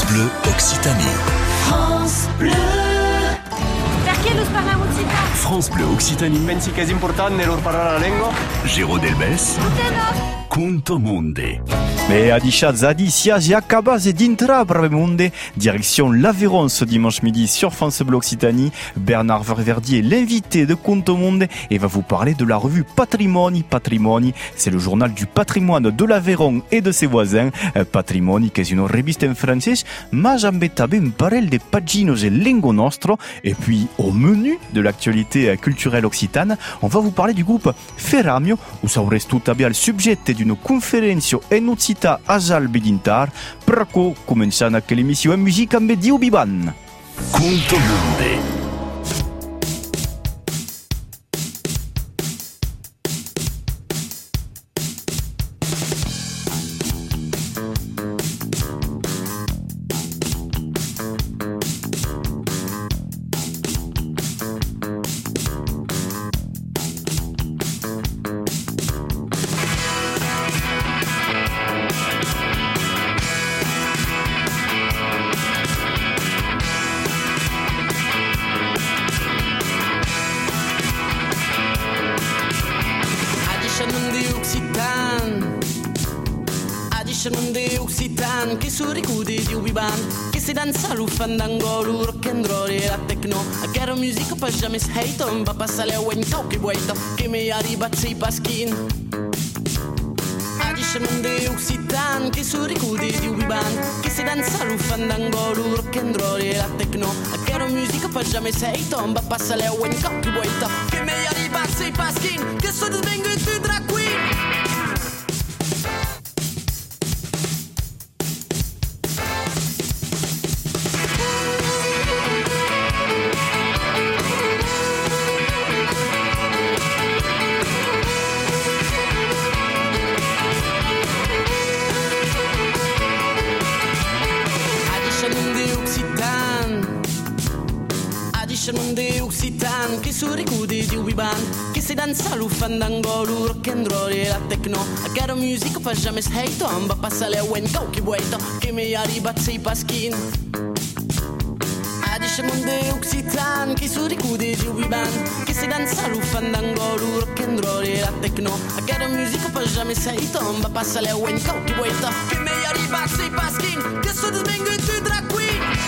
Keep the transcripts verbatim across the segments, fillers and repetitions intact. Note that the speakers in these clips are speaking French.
France Bleu Occitanie. France Bleu. Perché lo parliamo occitano? France Bleu Occitanie. Pensi che è importante lor parlare la lingua? Giro del Bes. Conto Monde. Mais Adisha Zadi, Siagia Kabaz et Dintra Bravemunde, direction l'Aveyron ce dimanche midi sur France Bleu Occitanie. Bernard Verdier est l'invité de Conto Monde et va vous parler de la revue Patrimoni. Patrimoni, c'est le journal du patrimoine de l'Aveyron et de ses voisins. Patrimoni, che è une revista in francese, ma j'embetabe un parel de paginos e lingo nostro. Et puis, au menu de l'actualité culturelle occitane, on va vous parler du groupe Ferramio, où ça reste tout à bien le sujet d'une conferenza en Occità a Zalbidintar, perché cominciano anche l'emissione musica amb Dio Biban. Conto Monde. Che su ricudi di ubiban che si danza lu fandango rock and roll e la techno a ghetto music pas jamais hate on va passare a wen talk bueto che mi arriva sei paskin addition de occitan che su ricudi di ubiban che si danza lu fandango rock and roll e la techno a ghetto music pas jamais hate on va passare a wen talk bueto che mi arriva sei paskin che so svengo tu drag queen. De occitan che su ricudi di ubiban che si danza lu fandango lu rock and roll e la techno a ghetto music pas jamais hate on va passare a wen go che bueto che mi arriva sei paskin addition de occitan che su ricudi di ubiban che si danza lu fandango lu rock and roll e la techno a ghetto music pas jamais hate on va passare a wen go che bueto che mi arriva sei paskin che so svengo tu drag queen.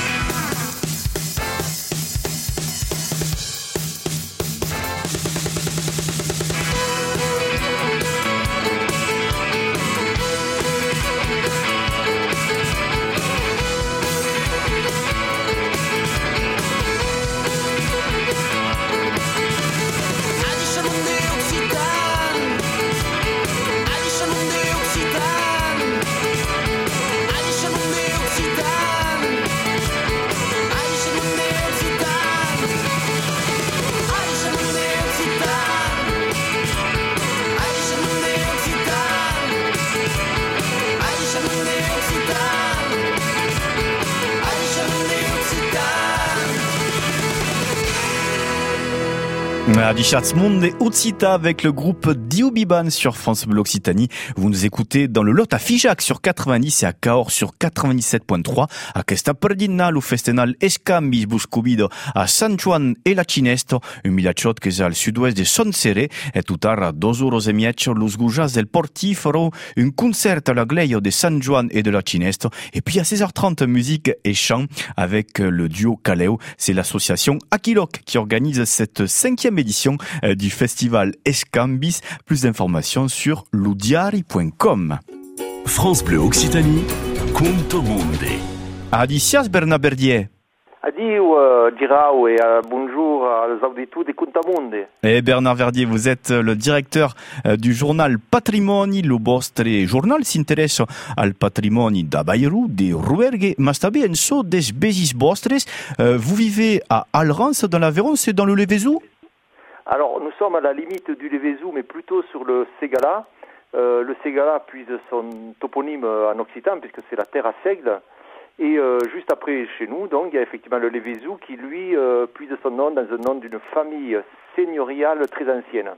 Adichatz Monde Occita avec le groupe Dio Biban sur France Bleu Occitanie. Vous nous écoutez dans le Lot à Figeac sur quatre-vingt-dix et à Cahors sur quatre-vingt-dix-sept virgule trois. A questa perdinal u festenal escambis buscubido a San Juan e la Cinesto, un milacciot che è al sud-ouest de Sonsere, e tutar a dos euros e mieccio los gujas del Portifero, un concert à la Gleio de San Juan et de la Cinesto, et puis à seize heures trente musique et chant avec le duo Caleo. C'est l'association Aquilok qui organise cette cinquième édition du festival Escambis. Plus d'informations sur ludiari point com. France Bleu Occitanie, Conto Monde. Adicias Bernard Verdier. Adieu, uh, Girao, et uh, bonjour aux auditeurs de Conto Monde. Et Bernard Verdier, vous êtes le directeur euh, du journal Patrimoni. Le vostre journal s'intéresse al patrimoni da Bairou, de Rouergue, ma sta bien so des besis vostres. Euh, vous vivez à Alrance, dans l'Aveyron, c'est dans le Lévézou? Alors, nous sommes à la limite du Lévézou, mais plutôt sur le Ségala. Euh, le Ségala puise son toponyme en occitan, puisque c'est la terre à seigle. Et euh, juste après chez nous, donc, il y a effectivement le Lévézou qui, lui, euh, puise son nom dans un nom d'une famille seigneuriale très ancienne.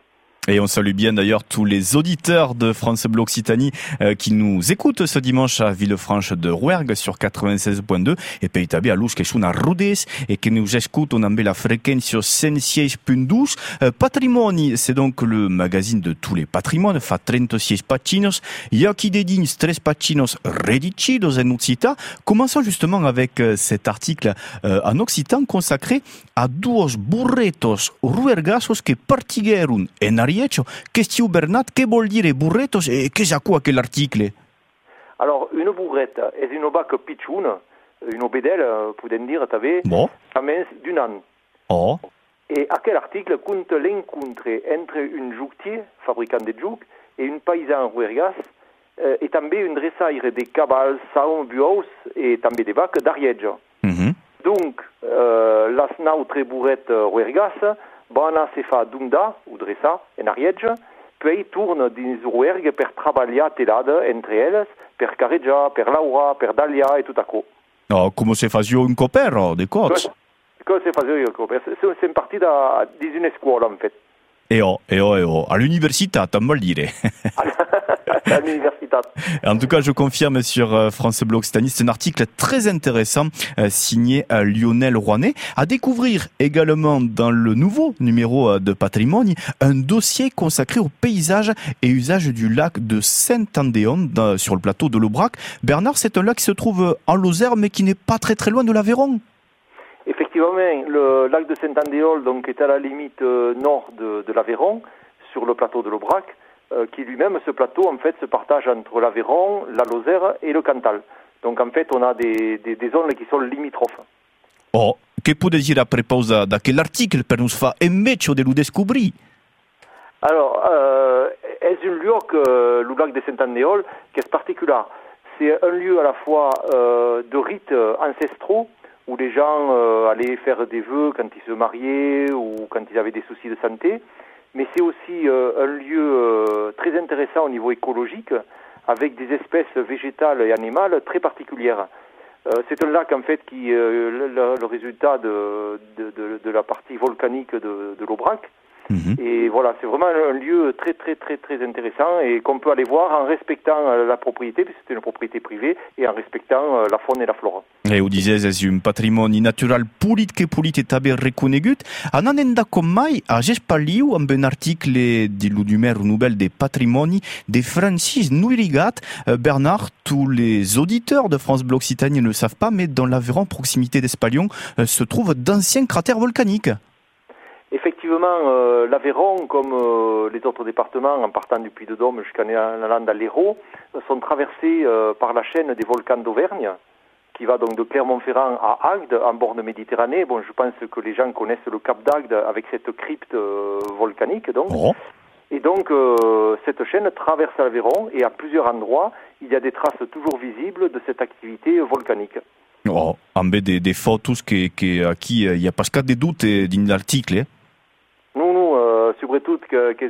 Et on salue bien d'ailleurs tous les auditeurs de France Bleu Occitanie euh, qui nous écoutent ce dimanche à Villefranche de Rouergue sur quatre-vingt-seize point deux et poi també a lus che sono a Rodez et qui nous écoutent amb la fréquence cent seize point douze. Euh, Patrimoni, c'est donc le magazine de tous les patrimoines, fa trentaséis paginos, il y a qui dédigne tres paginos redicidos en Occita. Commençons justement avec euh, cet article euh, en occitan consacré a duos burretos ruergasos que partigueron en Ariège. Question Bernat, que vuol dire burretos et qu'est-ce à quoi quel article? Alors, une bourrette est une bac pitchoun, une obédelle, pouvez dire, t'avais, bon. à main d'une âne. Oh. Et à quel article compte l'encontre entre une jougtier, fabricant de joug, et une paysan ruergas, euh, et també une dressaire des cabals, saons, buos, et també des bacs d'Ariège. Mm-hmm. Donc, euh, las nautre bourrette ruergas, Bona se fa d'unda, ou dressa, en Ariège, puis tourne dins Rouergue per treballar telada entre elles, per Careja, per Laura, per Dalia et tout à coup. Oh, come se fazio un copero, de cots? Come se fazio un copero? C'est une partie d'une école, en fait. E oh, e oh, e oh, à l'université, t'as mal dire. À l'université. En tout cas, je confirme sur euh, France Bleu Occitanie, c'est un article très intéressant euh, signé euh, Lionel Rouanet. À découvrir également dans le nouveau numéro euh, de Patrimoni, un dossier consacré au paysage et usage du lac de Saint-Andéon dans, sur le plateau de l'Aubrac. Bernard, c'est un lac qui se trouve en Lozère, mais qui n'est pas très très loin de l'Aveyron. Effectivement, le lac de Saint-Andéol donc, est à la limite euh, nord de, de l'Aveyron, sur le plateau de l'Aubrac, euh, qui lui-même, ce plateau, en fait, se partage entre l'Aveyron, la Lozère et le Cantal. Donc, en fait, on a des, des, des zones qui sont limitrophes. Oh, che può dire a proposito da quell'articolo per nos fa invece de lo descobrir? Alors, euh, est un lieu, que, le lac de Saint-Andéol, qui est particulier. C'est un lieu à la fois euh, de rites ancestraux, où les gens euh, allaient faire des vœux quand ils se mariaient ou quand ils avaient des soucis de santé. Mais c'est aussi euh, un lieu euh, très intéressant au niveau écologique, avec des espèces végétales et animales très particulières. Euh, c'est un lac en fait qui euh, le, le résultat de, de, de, de la partie volcanique de, de l'Aubrac. Mmh. Et voilà, c'est vraiment un lieu très très très très intéressant et qu'on peut aller voir en respectant la propriété, puisque c'est une propriété privée, et en respectant la faune et la flore. E ho dizes, és un patrimoni natural pulit que pulit et també reconegut. Anant da com mai, a Gespaliu amb un article de l'Unumer Nouvelle des Patrimoni de Francis Noirigat. Bernard, tous les auditeurs de France Bleu Occitanie ne le savent pas, mais dans l'Aveyron, proximité d'Espalion, se trouvent d'anciens cratères volcaniques. Effectivement, euh, l'Aveyron, comme euh, les autres départements, en partant du Puy-de-Dôme jusqu'en allant dans l'Hérault, sont traversés euh, par la chaîne des volcans d'Auvergne, qui va donc de Clermont-Ferrand à Agde, en bord de Méditerranée. Bon, je pense que les gens connaissent le cap d'Agde avec cette crypte euh, volcanique, donc. Oh. Et donc, euh, cette chaîne traverse l'Aveyron, et à plusieurs endroits, il y a des traces toujours visibles de cette activité volcanique. Oh, amb des, des photos que, que aquí il n'y a pas de doute dans l'article. Nous, nous, euh, surtout que, que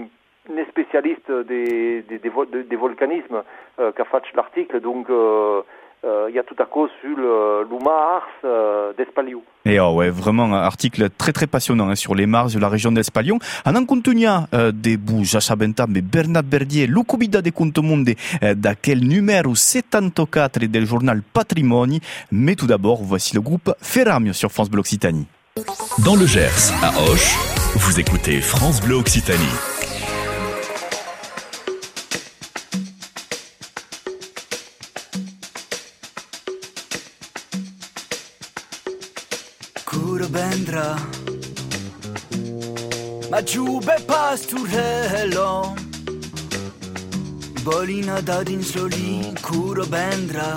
une spécialiste des, des, des, des, des volcanismes euh, qui a fait l'article, donc il euh, euh, y a tout à coup sur l'Oumars euh, d'Espaliu. Et oh, ouais, vraiment un article très très passionnant hein, sur les Mars de la région d'Espalion. En en contenant euh, des bouts, j'assabentam, mais Bernard Berdier, l'Ucubida de Contomonde, euh, d'aquel numéro soixante-quatre del journal Patrimoni. Mais tout d'abord, voici le groupe Ferramio sur France Bleu Occitanie. Dans le Gers, à Auch, vous écoutez France Bleu Occitanie. Curabendra, Majube pasturello, Bolina da din soli, Curabendra,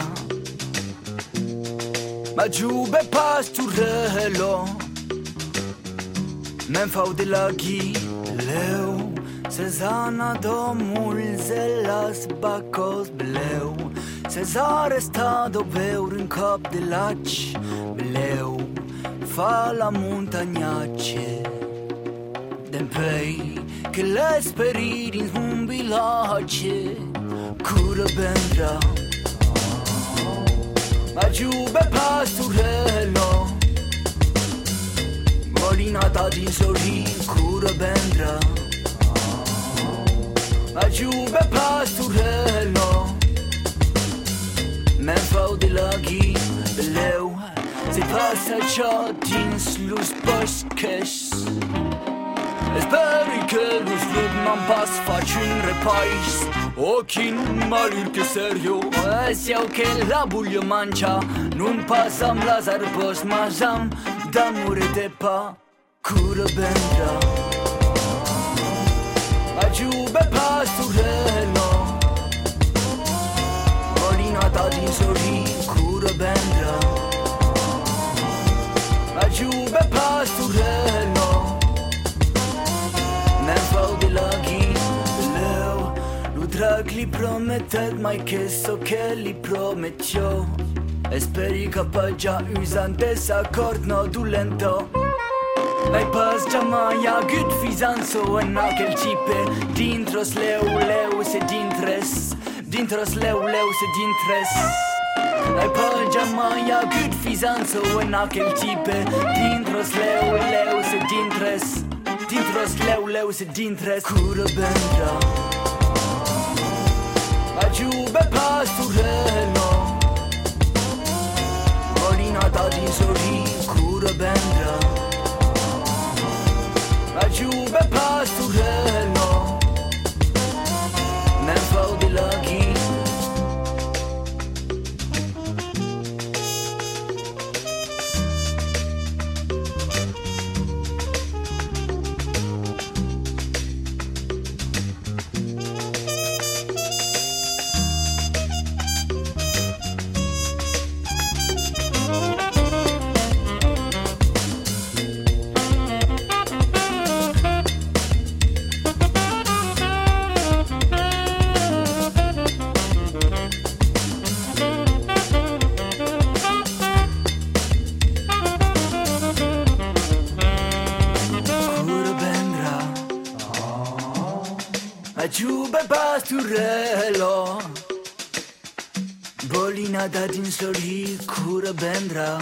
Majube pasturello, Men fau de laghi leu, Sezana domul zelas bacos bleu, Cezare sta doveur în cap de laci bleu, fa la montagnace Dempei che le speri din zumbilace Cură bendra Ma giube pasturello Bolina ta din sorin cură bendra Ma giube pasturello Men fau de laghi beleu Se passa ciò dins los bosques Speri che lo slug non pas faci un repais O chin malur che serio E siau che la buio mangia Non passam las arbos Masam d'amore de pa Cura bendra Ma giube pasturello Molinata din sori Cura bendra Ma giube pasturello Men fau de laghi leu Lu drag li promettet mai che so che li prometio E speri că păgea uzan desacord no dulento Mai pas giamaia gut fizanzo en aquel cipe Dintros leu leu se dintres Dintros leu leu se dintres Mai pas giamaia gut fizanzo en aquel cipe Dintros leu leu se dintres Dintros leu leu se dintres Cura bendra Ma giube pasturello Molinata din sori Cura bendra Ma giube pasturello Men fau de laghi Giube pasturello Bolinata din sori Cura bendra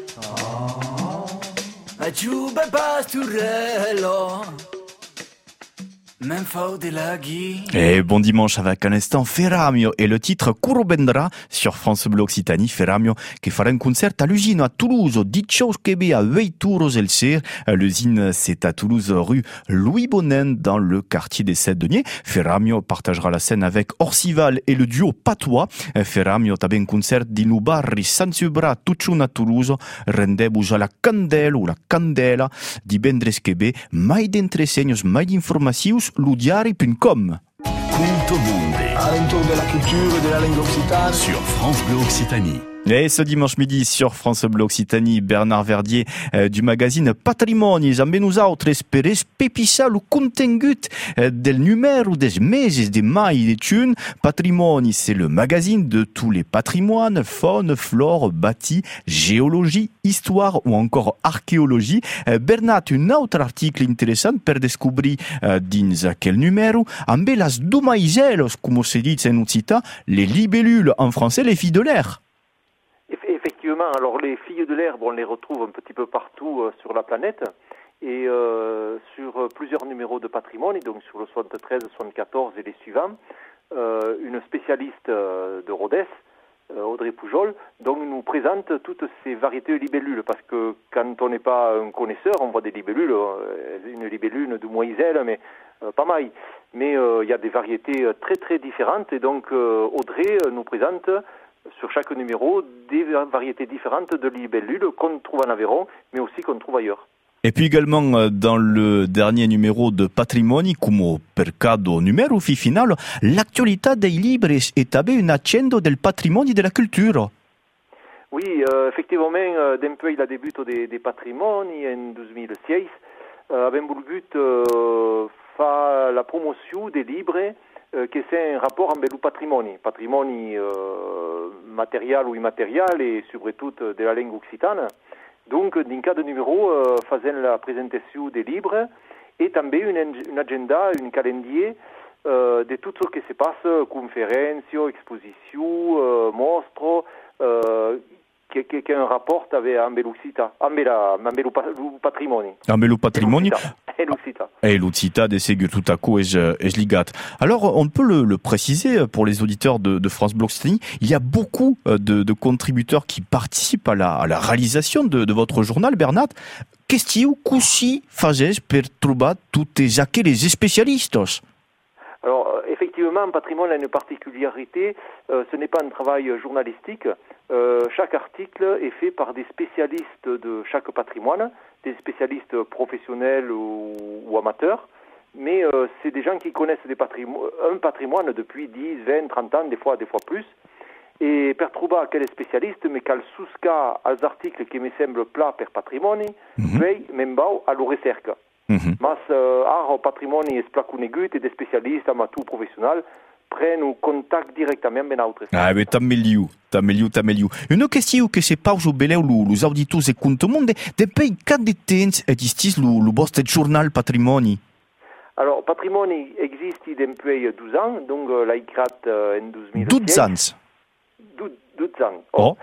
Giube pasturello Men fau de laghi. Et bon dimanche avec un instant Ferramio et le titre Curubendra sur France Bleu Occitanie. Ferramio qui fera un concert à l'usine à Toulouse, au diciaus Québec à Veitouros el Cer. L'usine c'est à Toulouse rue Louis Bonin dans le quartier des Sept-Deniers. Ferramio partagera la scène avec Orcival et le duo Patois. Ferramio t'avait un concert di Nubarri San Subra Tucciun a Toulouse. Rendebus a la candela ou la candela di Bendres Québec. Mai d'entresenyos, mai d'informations ludiari punt com. Punto Mundi. À l'entour de la culture et de la langue occitane. Sur France Bleu Occitanie. Et ce dimanche midi sur France Bleu Occitanie, Bernard Verdier euh, du magazine Patrimoni amb nosaltres per espepissar le contingut euh, del numéro des meses de mai de juin. Patrimoni, c'est le magazine de tous les patrimoines, faune, flore, bâti, géologie, histoire ou encore archéologie. Euh, Bernard, un autre article intéressant per descobrir euh, dins aquel numéro amb las domaiselos, comme se dit en occitan, les libellules en français, les filles de l'air. Effectivement, alors les filles de l'herbe, on les retrouve un petit peu partout euh, sur la planète et euh, sur euh, plusieurs numéros de patrimoine, donc sur le soixante-treize, soixante-quatorze et les suivants, euh, une spécialiste euh, de Rodez, euh, Audrey Poujol, donc nous présente toutes ces variétés de libellules, parce que quand on n'est pas un connaisseur, on voit des libellules, euh, une libellule, une demoiselle, mais euh, pas mal. Mais il euh, y a des variétés très très différentes et donc euh, Audrey nous présente sur chaque numéro des variétés différentes de libellules qu'on trouve en Aveyron, mais aussi qu'on trouve ailleurs. Et puis également dans le dernier numéro de Patrimoni, come per cada numéro final, l'actualité dei libri est també un accento del patrimonio e della cultura. Oui, euh, effectivement, euh, depuis le début des, des patrimoni en deux mille seize, euh, avem volgut euh, faire la promotion des livres euh, que c'est un rapport avec le patrimoine, patrimoine euh, matériel ou immatériel et surtout de la langue occitane. Donc, dans cada numéro, euh, faisant la présentation des livres et també une, une agenda, un calendrier euh, de tout ce qui se passe, conférences, expositions, euh, mostres, euh, qui, qui, qui un rapport avec amb l'Occità, amb, la, amb le patrimoine. Amb le patrimoine. Et l'Occità. Et l'Utsita de Ségur tout à coup et je, et je ligat. Alors, on peut le, le préciser pour les auditeurs de, de France Bleu Occitanie, il y a beaucoup de, de contributeurs qui participent à la, à la réalisation de, de votre journal, Bernat. Qu'est-ce que vous faites pour trouver tous les spécialistes? Alors, effectivement, Patrimoine a une particularité, euh, ce n'est pas un travail journalistique. Euh, chaque article est fait par des spécialistes de chaque patrimoine, des spécialistes professionnels ou, ou amateurs, mais euh, c'est des gens qui connaissent des patrimo- un patrimoine depuis dix, vingt, trente ans, des fois, des fois plus. Et per trouver quel spécialiste, mais qu'al susca als articles qui me semblent plats per patrimoni, mm-hmm. vei membau a lo recerca. Mm-hmm. Mas uh, ar patrimoni es plat conegut et des spécialistes amateurs professionnels prennent contact directement avec autres. Ah, mais t'as milieu, t'as milieu, t'as milieu. Une question que c'est pas au beleu los auditors et compte monde, depuis quand de temps existe le, le vostre journal patrimoni? Alors, patrimoni existe depuis douze ans, donc uh, l'ai créé uh, en deux mille seize. douze ans? douze ans. Oh.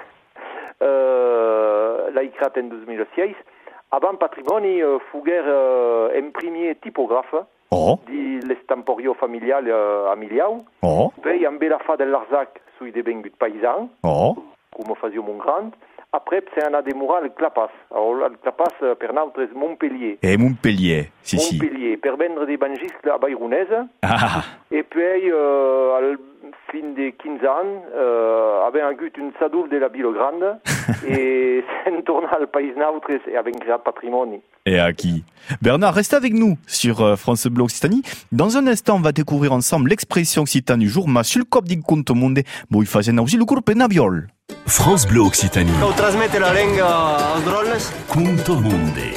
Uh, l'ai créé en deux mille seize. Avant Patrimoni, uh, fuguer uh, imprimier typographe oh. di l'estamporio familial uh, a Miliau. Oh. Poi en bella fa dell'Arzac sui devengut paysan, oh. come faisio mon grand. Après, c'est un adémoral al Clapas. Alors, le Clapas, uh, per notre es Montpellier. Et Montpellier, si, si. Montpellier, per vendre des bangistes a Bayrunese. Ah. Et puis, uh, al fin de quinze ans, euh, avait un gut une sadoule de la Ville Grande et c'est un tournage al Pays Neutre et avec créé Patrimoni. Et à qui? Bernard, reste avec nous sur euh, France Bleu Occitanie. Dans un instant, on va découvrir ensemble l'expression occitane du jour, ma sul cop di conto monde, bo i fazen aussi le groupe Naviol. France Bleu Occitanie. Ho trasmette la lingua als drones. Conto monde.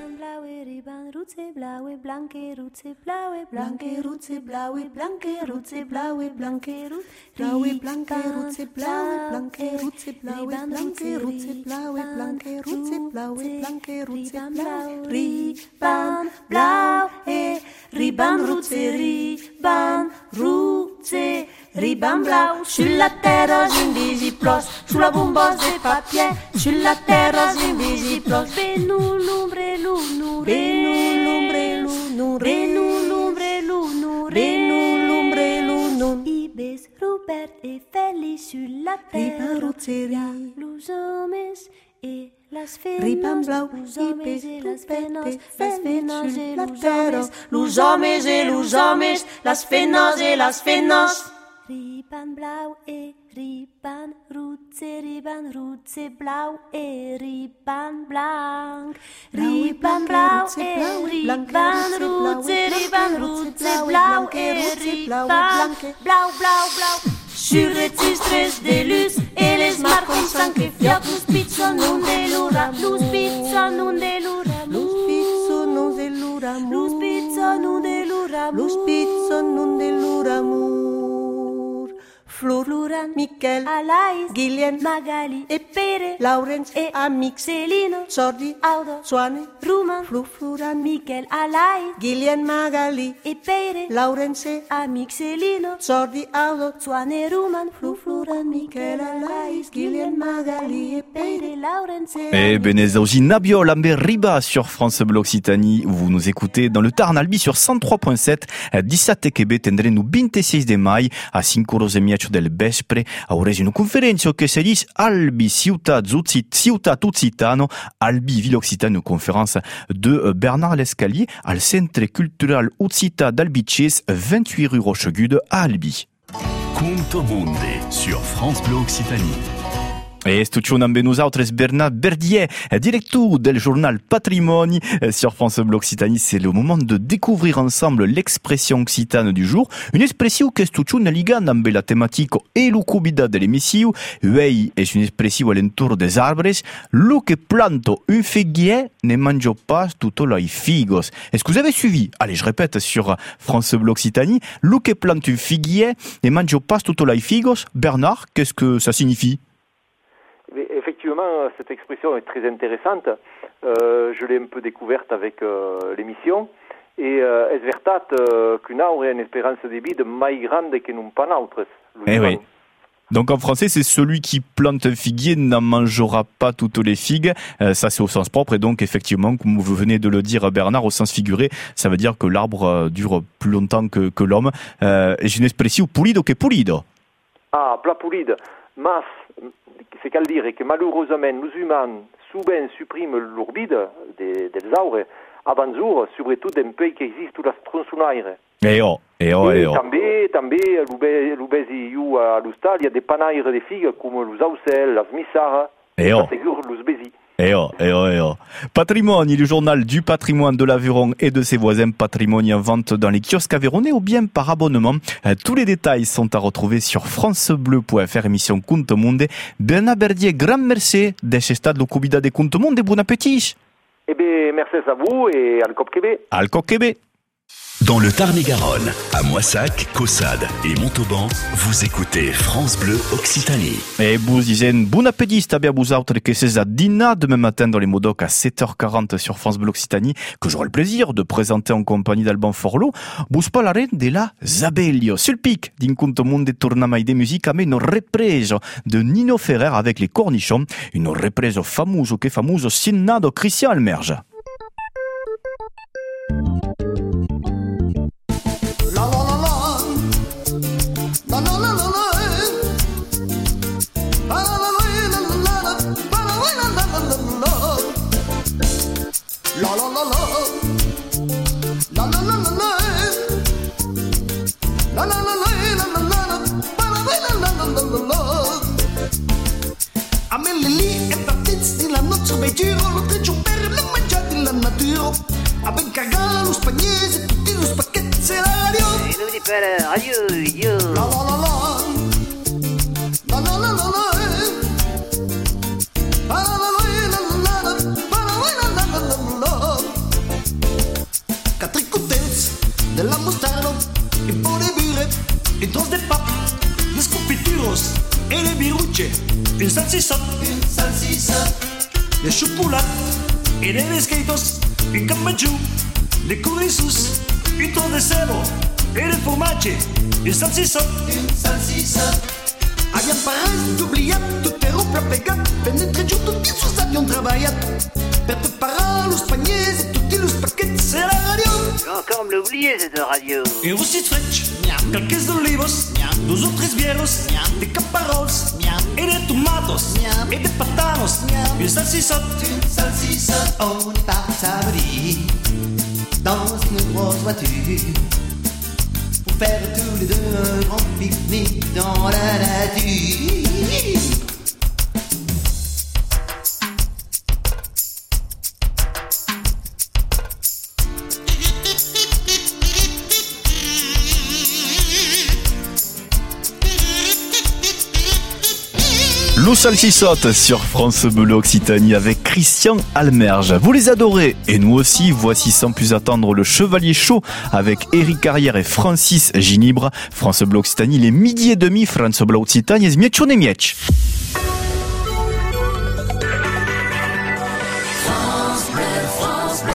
Blaue, blanke, rutze, blaue, blanke, rutze, blaue, blanke, rutze, blaue, blanke, rutze, blaue, blanke, rutze, blaue, blanke, rutze, blaue, blanke, rutze, blaue, blanke, rutze, blaue, blanke, rutze, blaue, riban, blau, e, riban, rutze, riban, rutze, riban blau, sulla terra j'invisiplos, sulla bombos de papier, sulla terra j'invisiplos, benul, lumbre, lunur, benul, lumbre, lunur, benul, lumbre, lunur, benul, lumbre, lunur, ibes, Rupert et Félix sulla terra, los homes et las fenas, los homes et las fenas, las fenas et los homes, los homes et los homes, las fenas et las fenas. Riban blau e riban rutze, riban rutze blau e riban blanc. Riban blau e riban rutze, riban rutze blau e riban blau, blau, blau. Sur registres de luz e les marcons sang que fioc los pizzon non de l'ura, los pizzon non de l'ura, los pizzon non de l'ura, los pizzon non de l'ura, los pizzon non de l'ura. Flor, Luran, Miquel, Alais, Guillem, Magali, e Pere, Laurens, e Amic, Celino, Sordi, Audo, Suane, Ruman, Flu, Fluran, Miquel, Alais, Guillem, Magali, e Pere, Laurens, e Amic, Celino, Sordi, Audo, Suane, Ruman, Flu, Fluran, Miquel, Alais, Guillem, Magali, e Pere, Laurens, e Eh ben, aussi Nabiol, Amber Riba sur France Bleu Occitanie. Vous nous écoutez dans le Tarn Albi sur cent trois point sept. diciassette Québec tendremo vingt-six de mai a cinq horas e mezzo del vespre aurez una conferenza che si dice Albi Ciutat Ciutat Occitano, Albi Ville Occitane, une conférence de Bernard Lescalier al Centre Cultural Occita d'Albices, vingt-huit rue Rochegude à Albi. Conto monde sur France Bleu Occitanie. Et studion amb nosaltres Bernard Verdier, directeur del journal Patrimoni sur France Bleu Occitanie. C'est le moment de découvrir ensemble l'expression occitane du jour. Une expression que studion ligando amb la thématique et l'occupida de l'émission. Uei est une expression alentour des arbres. Lo que planto un figuier ne mange pas tutto les figos. Est-ce que vous avez suivi? Allez, je répète sur France Bleu Occitanie. Lo que plante un figuier ne mange pas tutto les figos. Bernard, qu'est-ce que ça signifie? Effectivement, cette expression est très intéressante. Euh, je l'ai un peu découverte avec euh, l'émission. Et euh, es veritat euh, qu'une aurait une espérance de vie mai grande que non pas autres. Eh oui. Donc en français, c'est celui qui plante un figuier n'en mangera pas toutes les figues. Euh, ça, c'est au sens propre. Et donc, effectivement, comme vous venez de le dire, Bernard, au sens figuré, ça veut dire que l'arbre euh, dure plus longtemps que, que l'homme. Euh, et j'ai une expression pulido que pulido. Ah, plat pulido. Mas, c'est qu'à dire que malheureusement, nous humains, souvent suppriment l'urbide des, des arbres, avant jour, surtout d'un pays qui existe toute la tronçonnaire. Eh oh, eh oh, eh oh. També, també, l'ubesi iu a l'hostal, il y a des panaires de figues comme les aucels, les missards, eh oh. ça figure les bésis. Eh oh, eh oh, eh oh. Patrimoine, le journal du patrimoine de l'Aveyron et de ses voisins. Patrimoine en vente dans les kiosques aveyronnais ou bien par abonnement. Tous les détails sont à retrouver sur francebleu point f r, émission Conte Monde. Bernard Berdier, grand merci d'être stade le Cubida de Conte Monde et bon appétit. Eh bien, merci à vous et al Cop Québec. Al Cop Québec. Dans le Tarn-et-Garonne, à Moissac, Caussade et Montauban, vous écoutez France Bleu Occitanie. Et vous disiez bon appétit à vous autres que c'est à dîner demain matin dans les Modocs à sept heures quarante sur France Bleu Occitanie que j'aurai le plaisir de présenter en compagnie d'Alban Forlot. Vous parlerez de la Zabelio. Sul pic d'un conte monde tournamai de musique mais une reprise de Nino Ferrer avec les Cornichons, une reprise famouse que famouse signée de Christian Almerge. Ben cargar los pañes y tutti los paquetes en radio. E non di per radio, io. La la la la. La la la la la. La la la la la la. La la la la la. Quatre coutels de la mostarda, un po' de burre, un tros de pap, les confituros et les biruche, une salsicot, une salsicot, de chocolat et des biscuitos. Un cambagiù, de courrisus, un tro de cebo e de formatge, un salsicot, un salsicot. Abbiamo parlat d'obliat, tot è rupla pegat, penetre giù tutti i suoi abbiamo treballat per preparar los pañes e tutti los paquets e la radio. Je vais encore me l'oublier cette radio. Un rostit french, quelques olivos, dos o tres vieros, de caparols, et de tomatos, et de patanos, un salsicot, un salsicot. On est parti samedi dans une grosse voiture pour faire tous les deux un grand pique-nique dans la nature. Lou Salsicot sur France Bleu Occitanie avec Christian Almerge. Vous les adorez et nous aussi. Voici sans plus attendre le Chevalier Chaud avec Éric Carrière et Francis Ginibre. France Bleu Occitanie, les midi et demi. France Bleu Occitanie, zmieccione miecz.